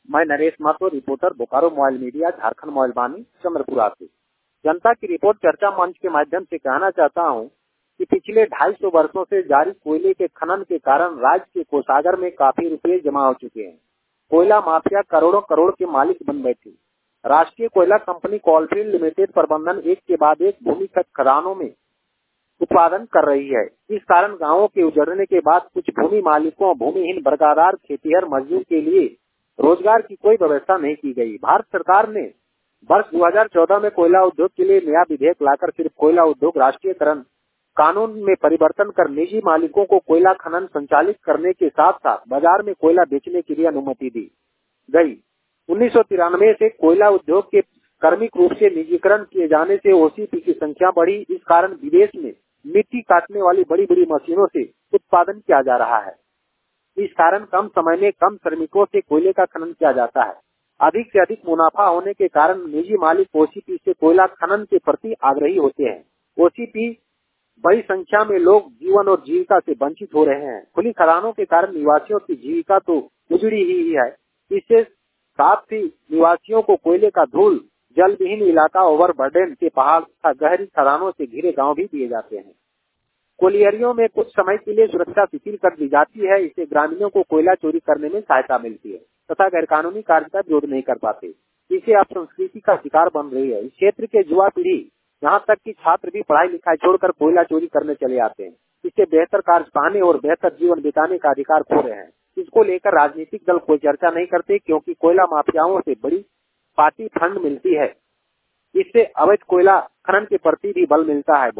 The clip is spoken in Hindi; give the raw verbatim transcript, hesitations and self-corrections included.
मैं Naresh Mathur, reporter, Bokaro mobile media, Jharkhand mobile Vaani, Chandrapura से। जनता की रिपोर्ट चर्चा मंच के माध्यम से कहना चाहता हूं कि पिछले ढाई सौ वर्षों से जारी कोयले के खनन के कारण राज्य के कोषागार में काफी रुपए जमा हो चुके हैं। कोयला माफिया करोड़ों करोड़ के मालिक बन बैठे। राष्ट्रीय कोयला कंपनी कोलफील्ड लिमिटेड प्रबंधन एक के बाद एक भूमिगत खदानों में उत्पादन कर रही है। इस कारण गांवों के उजड़ने के बाद कुछ भूमि मालिकों, भूमिहीन वर्गादार, खेतीहर मजदूर के लिए रोजगार की कोई व्यवस्था नहीं की गई। भारत सरकार ने वर्ष दो हज़ार चौदह में कोयला उद्योग के लिए नया विधेयक लाकर सिर्फ कोयला उद्योग राष्ट्रीयकरण कानून में परिवर्तन कर निजी मालिकों को कोयला खनन संचालित करने के साथ साथ बाजार में कोयला बेचने की भी अनुमति दी गई। उन्नीस सौ तिरानवे से कोयला उद्योग के कर्मिक रूप से निजीकरण किए जाने से ओसीपी की संख्या बढ़ी। इस कारण विदेश में मिट्टी काटने वाली बड़ी बड़ी मशीनों से उत्पादन किया जा रहा है। इस कारण कम समय में कम श्रमिकों से कोयले का खनन किया जाता है। अधिक से अधिक मुनाफा होने के कारण निजी मालिक ओसीपी से कोयला खनन के प्रति आग्रही होते हैं। ओसीपी बड़ी संख्या में लोग जीवन और जीविका से वंचित हो रहे हैं। खुली खदानों के कारण निवासियों की जीविका तो उजड़ी ही है। इससे साथ ही निवासियों को कोयले का धूल, जल विहीन इलाका, ओवरबर्डन के पहाड़ तथा गहरी खदानों से घिरे गांव भी दिए जाते हैं। कोयलियरियों में कुछ समय के लिए सुरक्षा शिथिल कर दी जाती है। इससे ग्रामीणों को कोयला चोरी करने में सहायता मिलती है तथा गैरकानूनी कार्य का विरोध नहीं कर पाते। इससे अब संस्कृति का शिकार बन रही है। इस क्षेत्र के युवा पीढ़ी, यहाँ तक कि छात्र भी पढ़ाई लिखाई छोड़कर कोयला चोरी करने चले आते हैं। इससे बेहतर कार्य पाने और बेहतर जीवन बिताने का अधिकार खो रहे हैं। इसको लेकर राजनीतिक दल कोई चर्चा नहीं करते, क्योंकि कोयला माफियाओं से बड़ी पार्टी फंड मिलती है। इससे अवैध कोयला खनन के प्रति भी बल मिलता है।